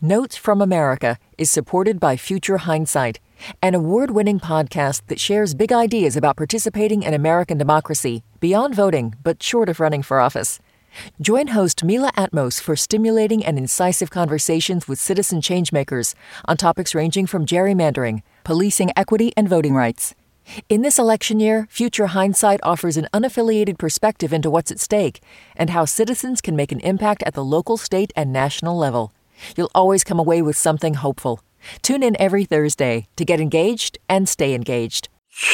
Notes from America is supported by Future Hindsight, an award-winning podcast that shares big ideas about participating in American democracy beyond voting, but short of running for office. Join host Mila Atmos for stimulating and incisive conversations with citizen changemakers on topics ranging from gerrymandering, policing equity, and voting rights. In this election year, Future Hindsight offers an unaffiliated perspective into what's at stake and how citizens can make an impact at the local, state, and national level. You'll always come away with something hopeful. Tune in every Thursday to get engaged and stay engaged.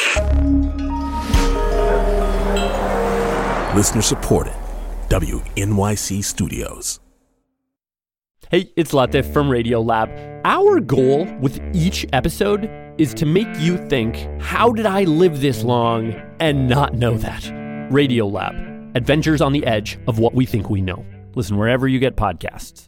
Listener supported. WNYC Studios. Hey, it's Latif from Radiolab. Our goal with each episode is to make you think, how did I live this long and not know that? Radiolab, adventures on the edge of what we think we know. Listen wherever you get podcasts.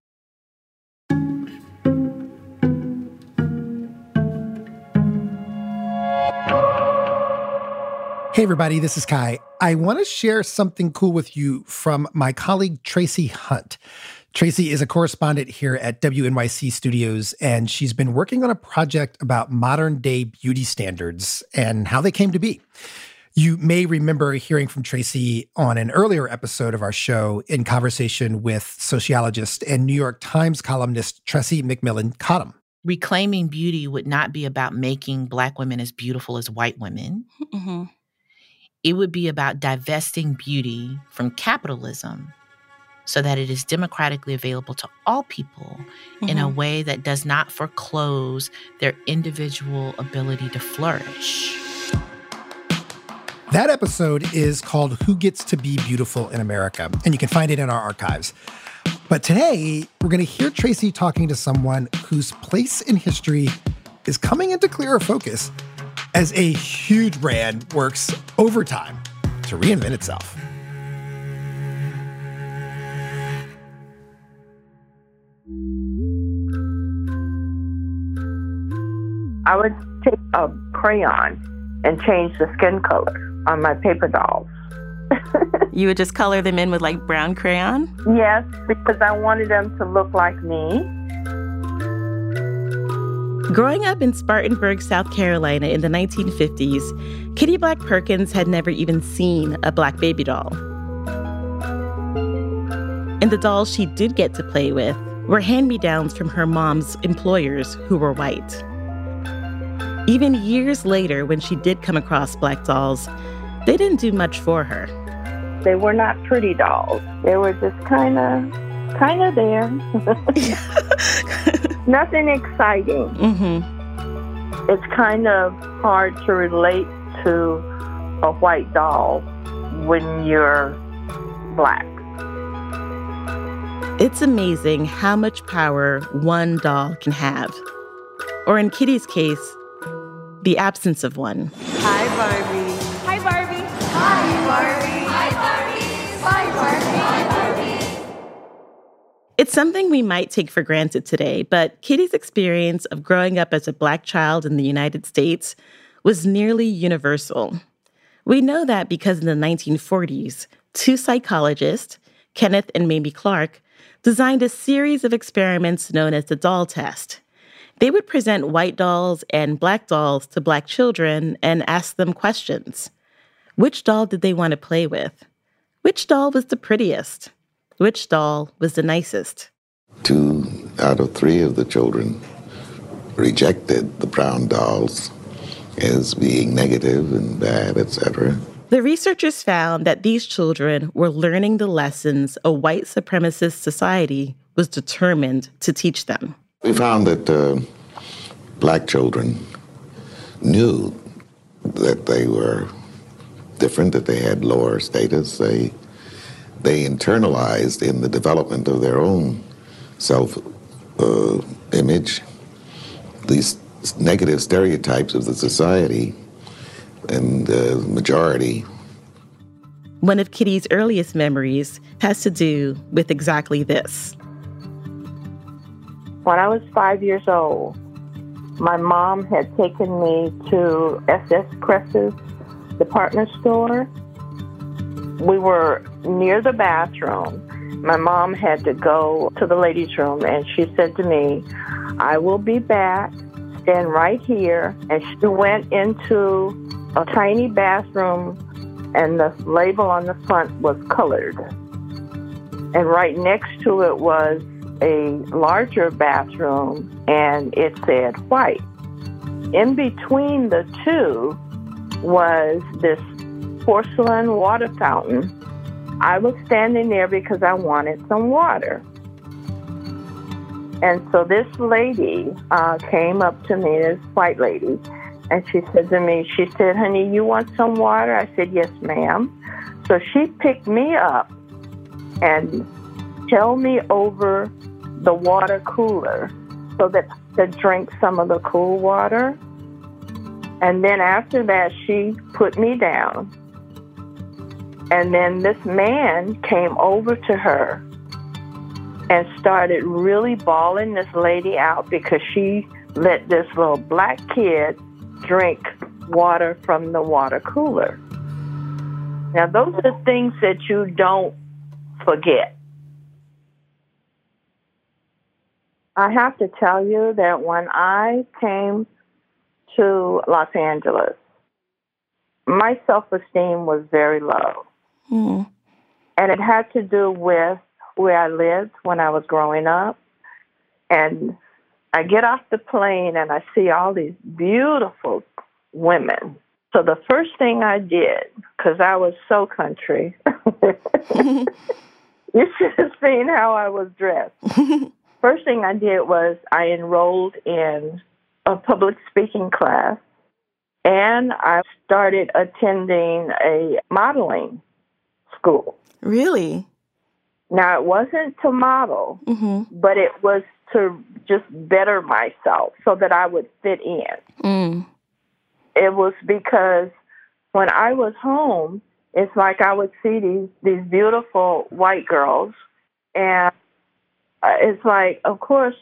Hey everybody, this is Kai. I want to share something cool with you from my colleague Tracy Hunt. Tracy is a correspondent here at WNYC Studios, and she's been working on a project about modern-day beauty standards and how they came to be. You may remember hearing from Tracy on an earlier episode of our show in conversation with sociologist and New York Times columnist Tressie McMillan Cottom. Reclaiming beauty would not be about making Black women as beautiful as white women. Mm-hmm. It would be about divesting beauty from capitalism so that it is democratically available to all people in a way that does not foreclose their individual ability to flourish. That episode is called Who Gets to Be Beautiful in America, and you can find it in our archives. But today, we're going to hear Tracy talking to someone whose place in history is coming into clearer focus as a huge brand works overtime to reinvent itself. I would take a crayon and change the skin color on my paper dolls. You would just color them in with like brown crayon? Yes, because I wanted them to look like me. Growing up in Spartanburg, South Carolina in the 1950s, Kitty Black Perkins had never even seen a black baby doll. And the dolls she did get to play with were hand-me-downs from her mom's employers who were white. Even years later, when she did come across black dolls, they didn't do much for her. They were not pretty dolls. They were just kind of there. Nothing exciting. Mm-hmm. It's kind of hard to relate to a white doll when you're Black. It's amazing how much power one doll can have. Or in Kitty's case, the absence of one. Hi, Barbie. Hi, Barbie. Hi, Barbie. Hi, Barbie. Hi, Barbie. Hi, Barbie. It's something we might take for granted today, but Kitty's experience of growing up as a Black child in the United States was nearly universal. We know that because in the 1940s, two psychologists, Kenneth and Mamie Clark, designed a series of experiments known as the doll test. They would present white dolls and black dolls to Black children and ask them questions. Which doll did they want to play with? Which doll was the prettiest? Which doll was the nicest? 2 out of 3 of the children rejected the brown dolls as being negative and bad, etc. The researchers found that these children were learning the lessons a white supremacist society was determined to teach them. We found that Black children knew that they were different, that they had lower status. They internalized in the development of their own self-image these negative stereotypes of the society and the majority. One of Kitty's earliest memories has to do with exactly this. When I was 5 years old, my mom had taken me to SS Press's department store. We were near the bathroom, my mom had to go to the ladies' room, and she said to me, I will be back. Stand right here. And she went into a tiny bathroom, and the label on the front was colored. And right next to it was a larger bathroom, and it said white. In between the two was this porcelain water fountain. I was standing there because I wanted some water. And so this lady came up to me, this white lady, and she said to me, she said, honey, you want some water? I said, yes, ma'am. So she picked me up and held me over the water cooler so that I could drink some of the cool water. And then after that, she put me down. And then this man came over to her and started really bawling this lady out because she let this little black kid drink water from the water cooler. Now, those are the things that you don't forget. I have to tell you that when I came to Los Angeles, my self-esteem was very low. Mm. And it had to do with where I lived when I was growing up. And I get off the plane and I see all these beautiful women. So the first thing I did, because I was so country, you should have seen how I was dressed. First thing I did was I enrolled in a public speaking class, and I started attending a modeling school. Really? Now, it wasn't to model, but it was to just better myself so that I would fit in. Mm. It was because when I was home, it's like I would see these beautiful white girls, and it's like, of course,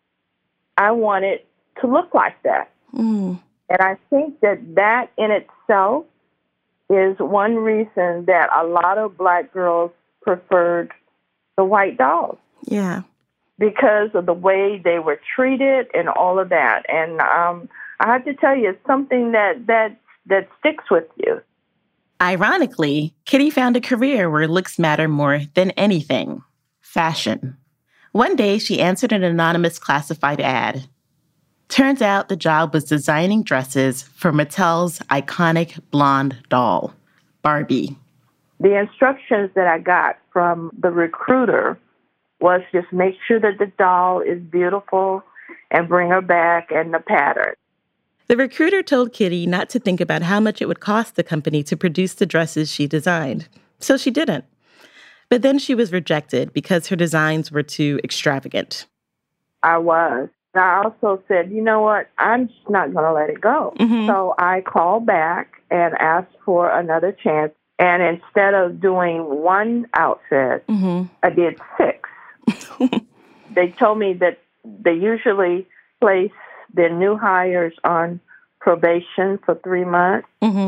I wanted to look like that. Mm. And I think that in itself is one reason that a lot of black girls preferred the white dolls. Yeah. Because of the way they were treated and all of that. And I have to tell you, it's something that sticks with you. Ironically, Kitty found a career where looks matter more than anything: fashion. One day, she answered an anonymous classified ad. Turns out the job was designing dresses for Mattel's iconic blonde doll, Barbie. The instructions that I got from the recruiter was just make sure that the doll is beautiful and bring her back and the pattern. The recruiter told Kitty not to think about how much it would cost the company to produce the dresses she designed, so she didn't. But then she was rejected because her designs were too extravagant. I was. I also said, you know what, I'm just not going to let it go. Mm-hmm. So I called back and asked for another chance. And instead of doing one outfit, I did 6. They told me that they usually place their new hires on probation for 3 months.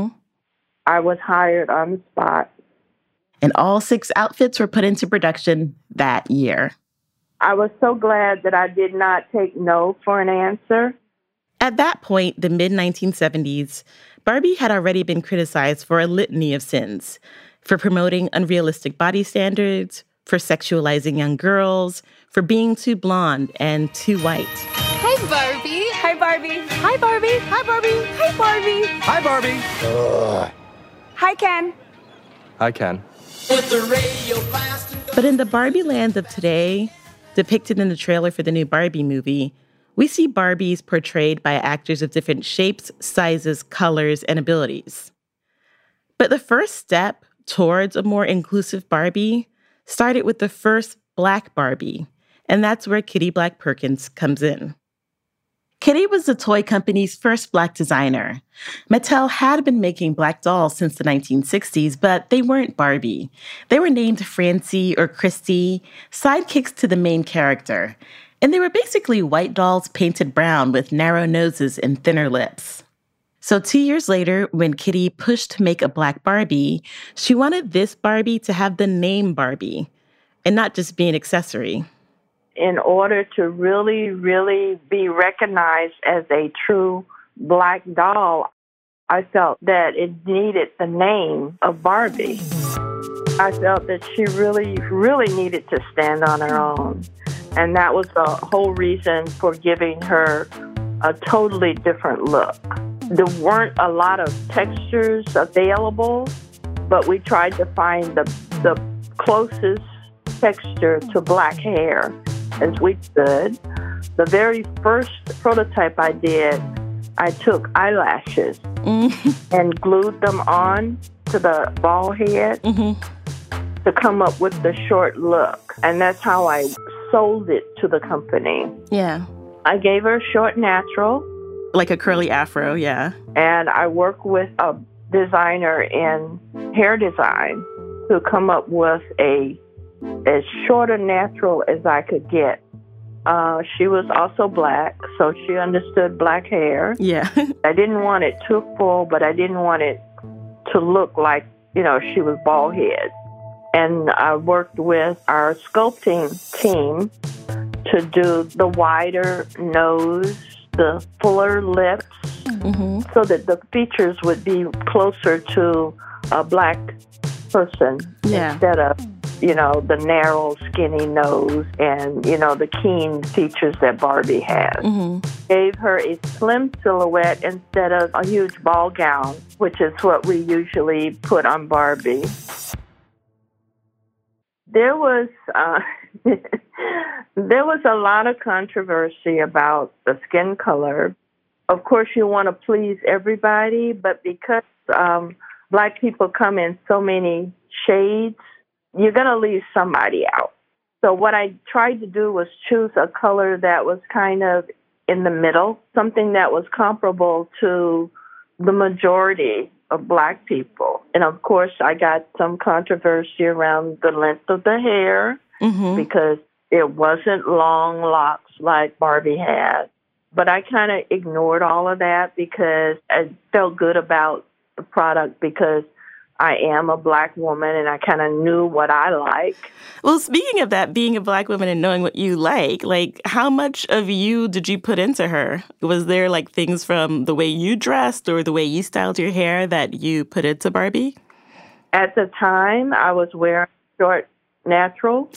I was hired on the spot. And all 6 outfits were put into production that year. I was so glad that I did not take no for an answer. At that point, the mid-1970s, Barbie had already been criticized for a litany of sins: for promoting unrealistic body standards, for sexualizing young girls, for being too blonde and too white. Hi, Barbie. Hi, Barbie. Hi, Barbie. Hi, Barbie. Hi, Barbie. Hi, Barbie. Hi, Ken. Hi, Ken. But in the Barbie land of today, depicted in the trailer for the new Barbie movie, we see Barbies portrayed by actors of different shapes, sizes, colors, and abilities. But the first step towards a more inclusive Barbie started with the first Black Barbie, and that's where Kitty Black Perkins comes in. Kitty was the toy company's first Black designer. Mattel had been making Black dolls since the 1960s, but they weren't Barbie. They were named Francie or Christy, sidekicks to the main character. And they were basically white dolls painted brown with narrow noses and thinner lips. So 2 years later, when Kitty pushed to make a Black Barbie, she wanted this Barbie to have the name Barbie. and not just be an accessory. In order to really, really be recognized as a true Black doll, I felt that it needed the name of Barbie. I felt that she really, really needed to stand on her own. And that was the whole reason for giving her a totally different look. There weren't a lot of textures available, but we tried to find the closest texture to black hair as we could. The very first prototype I did, I took eyelashes and glued them on to the bald head to come up with the short look. And that's how I sold it to the company. Yeah. I gave her a short natural. Like a curly afro, yeah. And I worked with a designer in hair design to come up with as short a natural as I could get. She was also Black, so she understood black hair. Yeah. I didn't want it too full, but I didn't want it to look like, she was bald head. And I worked with our sculpting team to do the wider nose, the fuller lips, so that the features would be closer to a Black person instead of, the narrow, skinny nose and, the keen features that Barbie has. Gave her a slim silhouette instead of a huge ball gown, which is what we usually put on Barbie. There was a lot of controversy about the skin color. Of course, you want to please everybody, but because Black people come in so many shades, you're going to leave somebody out. So what I tried to do was choose a color that was kind of in the middle, something that was comparable to the majority of Black people. And of course, I got some controversy around the length of the hair because it wasn't long locks like Barbie had. But I kind of ignored all of that because I felt good about the product because I am a Black woman and I kind of knew what I like. Well, speaking of that, being a Black woman and knowing what you like how much of you did you put into her? Was there things from the way you dressed or the way you styled your hair that you put into Barbie? At the time, I was wearing short natural.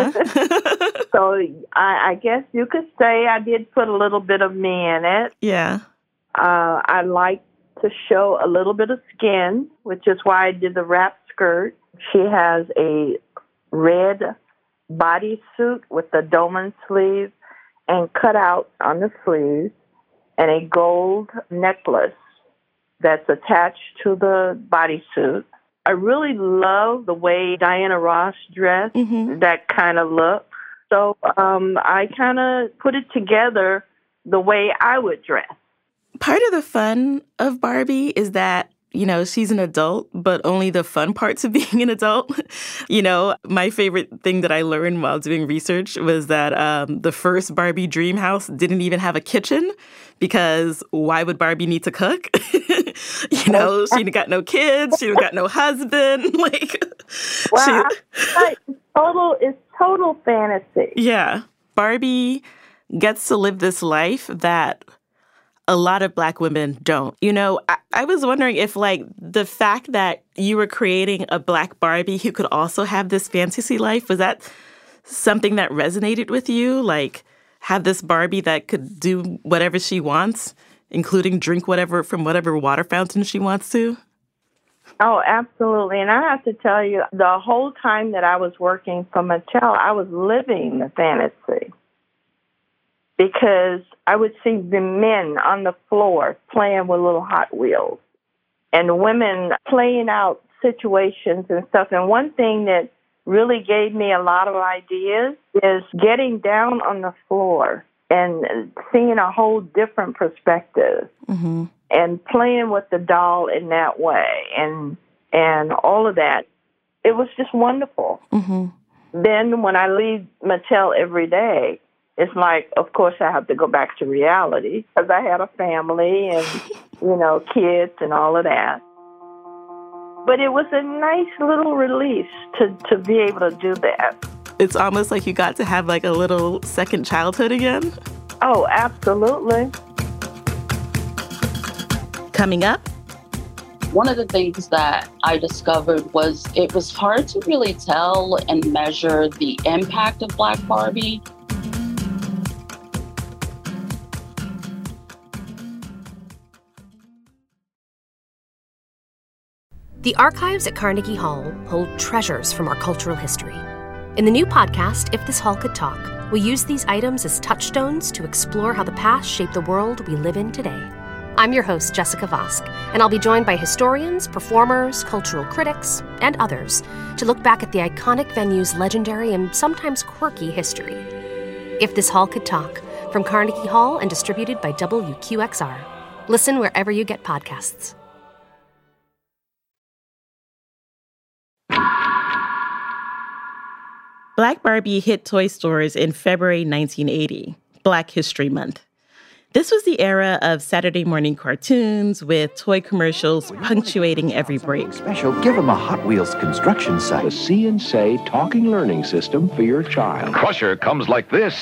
So I guess you could say I did put a little bit of me in it. Yeah. I like to show a little bit of skin, which is why I did the wrap skirt. She has a red bodysuit with the dolman sleeve and cutouts on the sleeves and a gold necklace that's attached to the bodysuit. I really love the way Diana Ross dressed, that kind of look. So I kind of put it together the way I would dress. Part of the fun of Barbie is that, she's an adult, but only the fun parts of being an adult. My favorite thing that I learned while doing research was that the first Barbie dream house didn't even have a kitchen because why would Barbie need to cook? She got no kids. She got no husband. Wow. It's total fantasy. Yeah. Barbie gets to live this life that a lot of Black women don't. I was wondering if, the fact that you were creating a Black Barbie who could also have this fantasy life, was that something that resonated with you? Have this Barbie that could do whatever she wants, including drink whatever from whatever water fountain she wants to? Oh, absolutely. And I have to tell you, the whole time that I was working for Mattel, I was living the fantasy. Because I would see the men on the floor playing with little Hot Wheels and women playing out situations and stuff. And one thing that really gave me a lot of ideas is getting down on the floor and seeing a whole different perspective and playing with the doll in that way and all of that. It was just wonderful. Then when I leave Mattel every day, it's of course, I have to go back to reality because I had a family and, kids and all of that. But it was a nice little release to be able to do that. It's almost like you got to have like a little second childhood again. Oh, absolutely. Coming up, one of the things that I discovered was it was hard to really tell and measure the impact of Black Barbie. The archives at Carnegie Hall hold treasures from our cultural history. In the new podcast, If This Hall Could Talk, we use these items as touchstones to explore how the past shaped the world we live in today. I'm your host, Jessica Vosk, and I'll be joined by historians, performers, cultural critics, and others to look back at the iconic venue's legendary and sometimes quirky history. If This Hall Could Talk, from Carnegie Hall and distributed by WQXR. Listen wherever you get podcasts. Black Barbie hit toy stores in February 1980, Black History Month. This was the era of Saturday morning cartoons with toy commercials punctuating every break. Special, give them a Hot Wheels construction site. A See and Say talking learning system for your child. Crusher comes like this.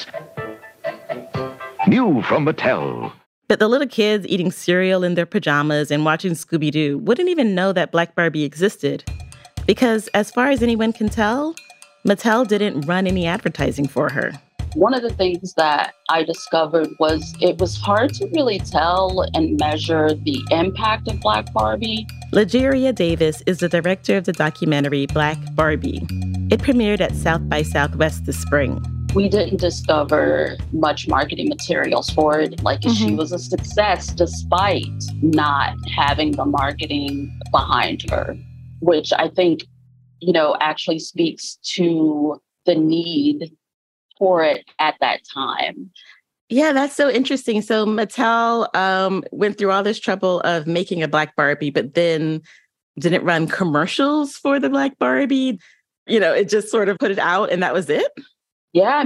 New from Mattel. But the little kids eating cereal in their pajamas and watching Scooby-Doo wouldn't even know that Black Barbie existed. Because as far as anyone can tell, Mattel didn't run any advertising for her. One of the things that I discovered was it was hard to really tell and measure the impact of Black Barbie. Legeria Davis is the director of the documentary Black Barbie. It premiered at South by Southwest this spring. We didn't discover much marketing materials for it. She was a success despite not having the marketing behind her, which I think, actually speaks to the need for it at that time. Yeah, that's so interesting. So Mattel went through all this trouble of making a Black Barbie, but then didn't run commercials for the Black Barbie. It just sort of put it out and that was it? Yeah,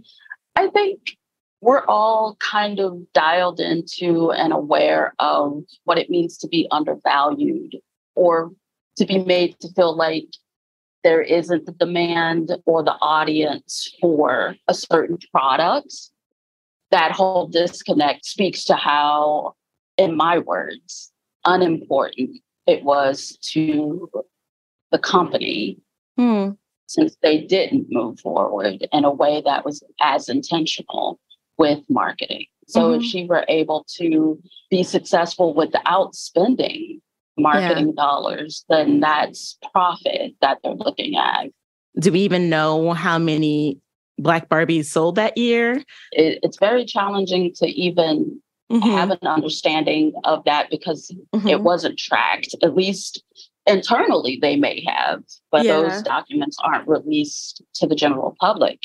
I think we're all kind of dialed into and aware of what it means to be undervalued or to be made to feel like there isn't the demand or the audience for a certain product. That whole disconnect speaks to how, in my words, unimportant it was to the company since they didn't move forward in a way that was as intentional with marketing. So if she were able to be successful without spending marketing dollars, then that's profit that they're looking at. Do we even know how many Black Barbies sold that year? It's very challenging to even have an understanding of that because it wasn't tracked. At least internally they may have, but those documents aren't released to the general public.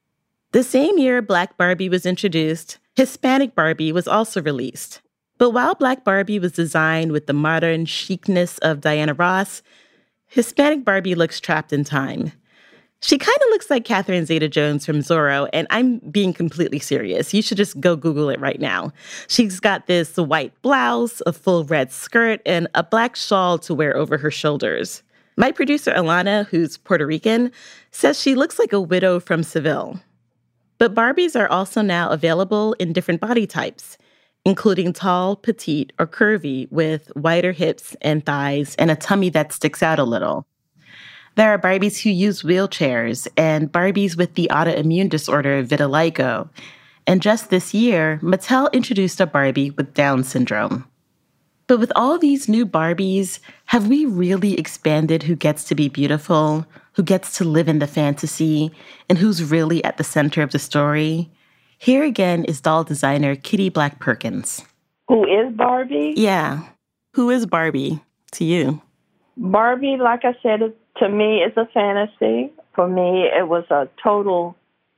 The same year Black Barbie was introduced, Hispanic Barbie was also released. But while Black Barbie was designed with the modern chicness of Diana Ross, Hispanic Barbie looks trapped in time. She kind of looks like Catherine Zeta-Jones from Zorro, and I'm being completely serious. You should just go Google it right now. She's got this white blouse, a full red skirt, and a black shawl to wear over her shoulders. My producer, Alana, who's Puerto Rican, says she looks like a widow from Seville. But Barbies are also now available in different body types, including tall, petite, or curvy with wider hips and thighs and a tummy that sticks out a little. There are Barbies who use wheelchairs and Barbies with the autoimmune disorder vitiligo. And just this year, Mattel introduced a Barbie with Down syndrome. But with all these new Barbies, have we really expanded who gets to be beautiful, who gets to live in the fantasy, and who's really at the center of the story? Here again is doll designer Kitty Black Perkins. Who is Barbie? Yeah. Who is Barbie to you? Barbie, like I said, to me, is a fantasy. For me, it was a total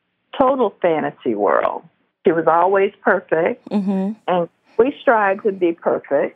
fantasy world. She was always perfect, and we strive to be perfect.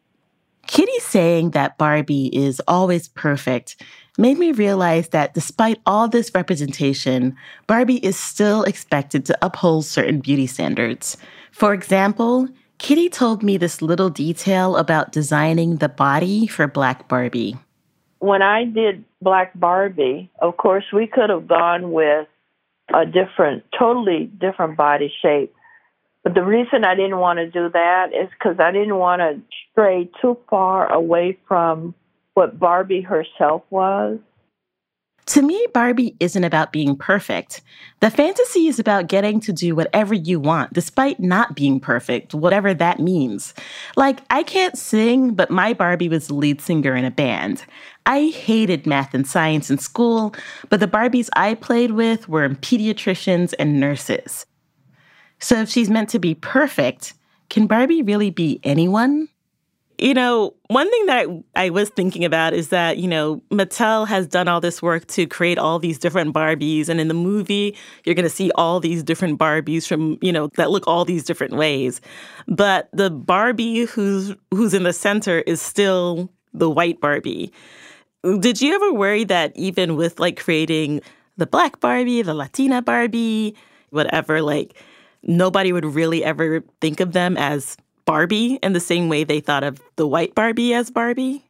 Kitty saying that Barbie is always perfect made me realize that despite all this representation, Barbie is still expected to uphold certain beauty standards. For example, Kitty told me this little detail about designing the body for Black Barbie. When I did Black Barbie, of course, we could have gone with a totally different body shape. But the reason I didn't want to do that is because I didn't want to stray too far away from what Barbie herself was. To me, Barbie isn't about being perfect. The fantasy is about getting to do whatever you want, despite not being perfect, whatever that means. Like, I can't sing, but my Barbie was the lead singer in a band. I hated math and science in school, but the Barbies I played with were pediatricians and nurses. So if she's meant to be perfect, can Barbie really be anyone? You know, one thing that I was thinking about is that, you know, Mattel has done all this work to create all these different Barbies. And in the movie, you're going to see all these different Barbies from, you know, that look all these different ways. But the Barbie who's in the center is still the white Barbie. Did you ever worry that even with, like, creating the Black Barbie, the Latina Barbie, whatever, like, nobody would really ever think of them as Barbie in the same way they thought of the white Barbie as Barbie?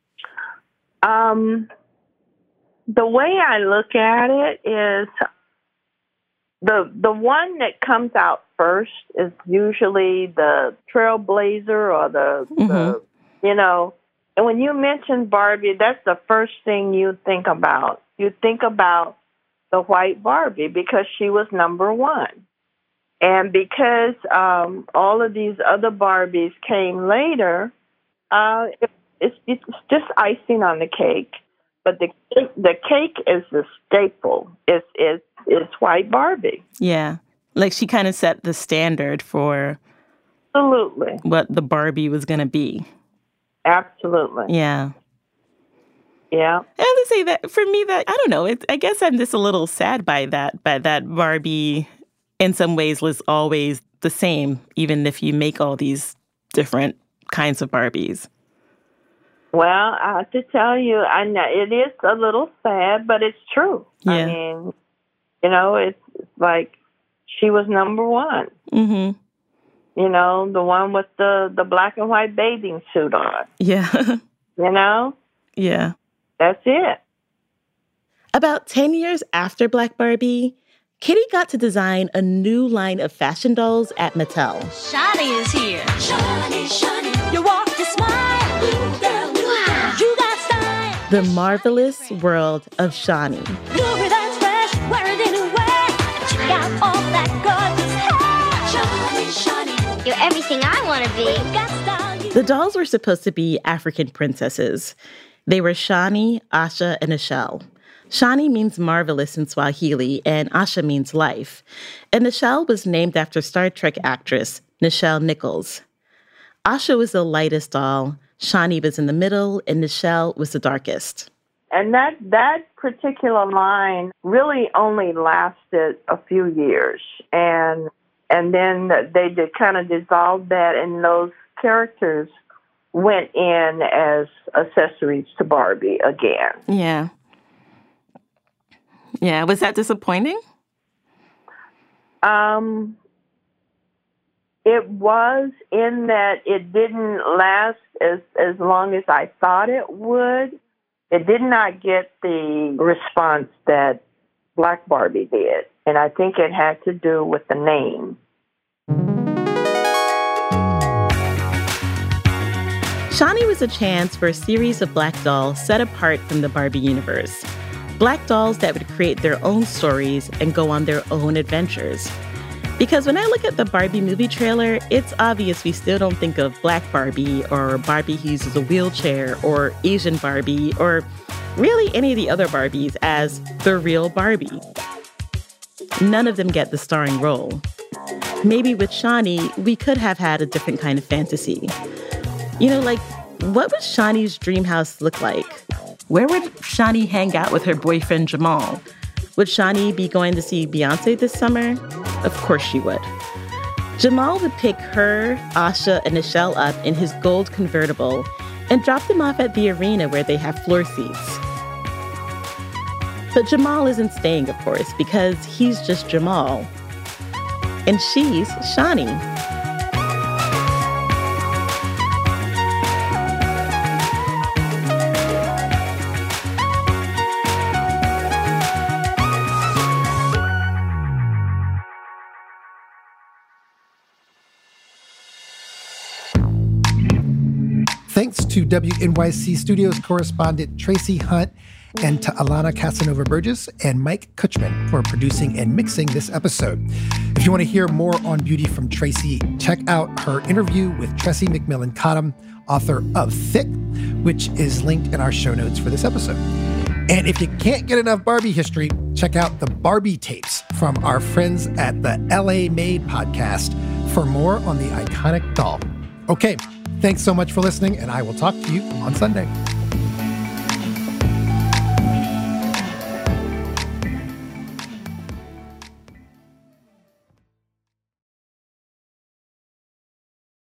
The way I look at it is the one that comes out first is usually the trailblazer or the you know, and when you mention Barbie, that's the first thing you think about. You think about the white Barbie because she was number one. And because all of these other Barbies came later, it's just icing on the cake. But the cake is the staple. It's white Barbie. Yeah, like she kind of set the standard for absolutely what the Barbie was going to be. Absolutely. Yeah. Yeah. I have to say that for me, that I don't know. I guess I'm just a little sad by that Barbie. In some ways, was always the same, even if you make all these different kinds of Barbies. Well, I have to tell you, I know it is a little sad, but it's true. Yeah. I mean, you know, it's like she was number one. Mm-hmm. You know, the one with the black and white bathing suit on. Yeah. You know? Yeah. That's it. About 10 years after Black Barbie, Kitty got to design a new line of fashion dolls at Mattel. Shani is here. Shani, you walk, you smile. Wow. You got style. The Marvelous World of Shani. Jewelry that's fresh, wear it anywhere. Check out all that gorgeous hair. Shani, you're everything I want to be. The dolls were supposed to be African princesses. They were Shani, Asha, and Nichelle. Shani means marvelous in Swahili, and Asha means life. And Nichelle was named after Star Trek actress Nichelle Nichols. Asha was the lightest doll, Shani was in the middle, and Nichelle was the darkest. And that particular line really only lasted a few years. And then they kind of dissolved that, and those characters went in as accessories to Barbie again. Yeah. Yeah, was that disappointing? It was, in that it didn't last as long as I thought it would. It did not get the response that Black Barbie did, and I think it had to do with the name. Shani was a chance for a series of Black dolls set apart from the Barbie universe. Black dolls that would create their own stories and go on their own adventures. Because when I look at the Barbie movie trailer, it's obvious we still don't think of Black Barbie or Barbie who uses a wheelchair or Asian Barbie or really any of the other Barbies as the real Barbie. None of them get the starring role. Maybe with Shani, we could have had a different kind of fantasy. You know, like, what would Shani's dream house look like? Where would Shani hang out with her boyfriend, Jamal? Would Shani be going to see Beyonce this summer? Of course she would. Jamal would pick her, Asha, and Nichelle up in his gold convertible and drop them off at the arena where they have floor seats. But Jamal isn't staying, of course, because he's just Jamal. And she's Shani. Thanks to WNYC Studios correspondent Tracy Hunt and to Alana Casanova-Burgess and Mike Kutchman for producing and mixing this episode. If you want to hear more on beauty from Tracy, check out her interview with Tressie McMillan Cottom, author of Thick, which is linked in our show notes for this episode. And if you can't get enough Barbie history, check out the Barbie tapes from our friends at the LA Made podcast for more on the iconic doll. Okay, thanks so much for listening, and I will talk to you on Sunday.